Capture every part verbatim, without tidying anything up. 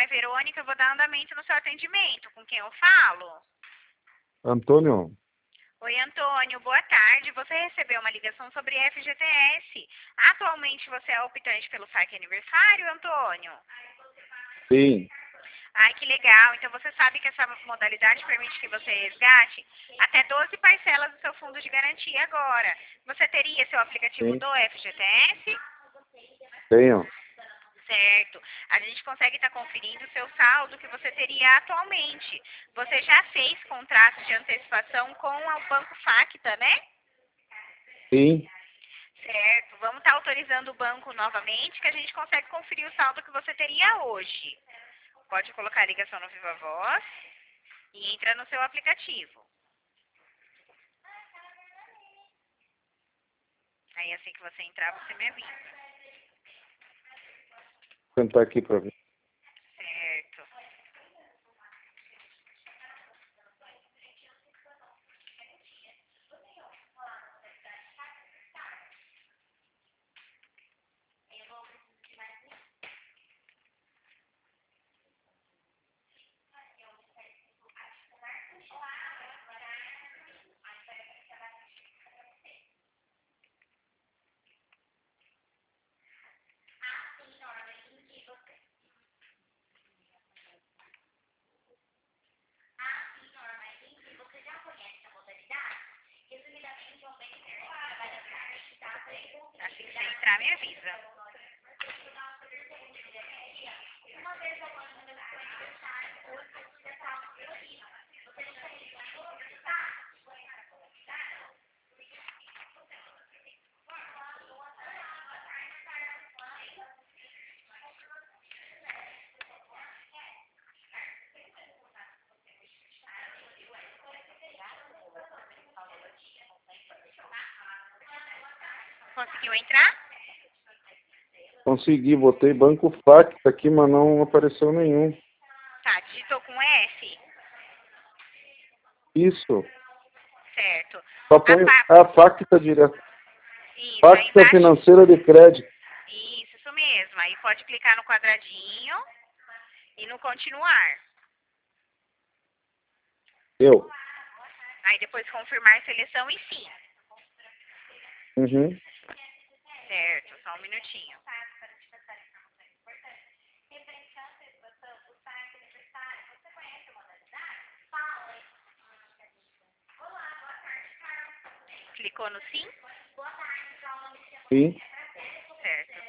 é Verônica, eu vou dar andamento no seu atendimento. Com quem eu falo? Antônio. Oi, Antônio, boa tarde. Você recebeu uma ligação sobre F G T S. Atualmente você é optante pelo saque aniversário, Antônio? Sim. Ai, que legal. Então você sabe que essa modalidade permite que você resgate até doze parcelas do seu fundo de garantia agora. Você teria seu aplicativo Sim. do F G T S? Tenho. Certo. A gente consegue estar conferindo o seu saldo que você teria atualmente. Você já fez contrato de antecipação com o Banco Facta, né? Sim. Certo. Vamos estar autorizando o banco novamente, que a gente consegue conferir o saldo que você teria hoje. Pode colocar a ligação no Viva Voz e entra no seu aplicativo. Aí assim que você entrar, você me avisa. Vou tentar aqui para ver. Certo. Assim que você entrar, me avisa. Conseguiu entrar? Consegui, botei Banco Facta aqui, mas não apareceu nenhum. Tá, digitou com F? Isso. Certo. Só põe A, a Facta direto. Isso, aí Facta embaixo. Financeira de Crédito. Isso, isso mesmo. Aí pode clicar no quadradinho e no continuar. Eu. Aí depois confirmar seleção e sim. Uhum. Certo, só um minutinho. Clicou no sim? Sim. Certo.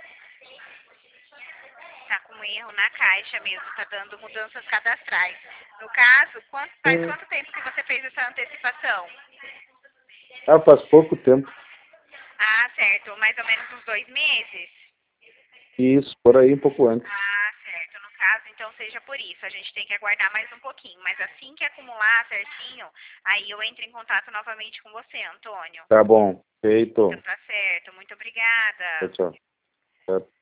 Tá com erro na caixa mesmo, tá dando mudanças cadastrais. No caso, quanto, faz Hum. quanto tempo que você fez essa antecipação? Ah, faz pouco tempo. Ah, certo. Mais ou menos uns dois meses? Isso, por aí um pouco antes. Ah, certo. No caso, então seja por isso. A gente tem que aguardar mais um pouquinho. Mas assim que acumular certinho, aí eu entro em contato novamente com você, Antônio. Tá bom. Feito. Então tá certo. Muito obrigada. Tchau, tchau. Certo.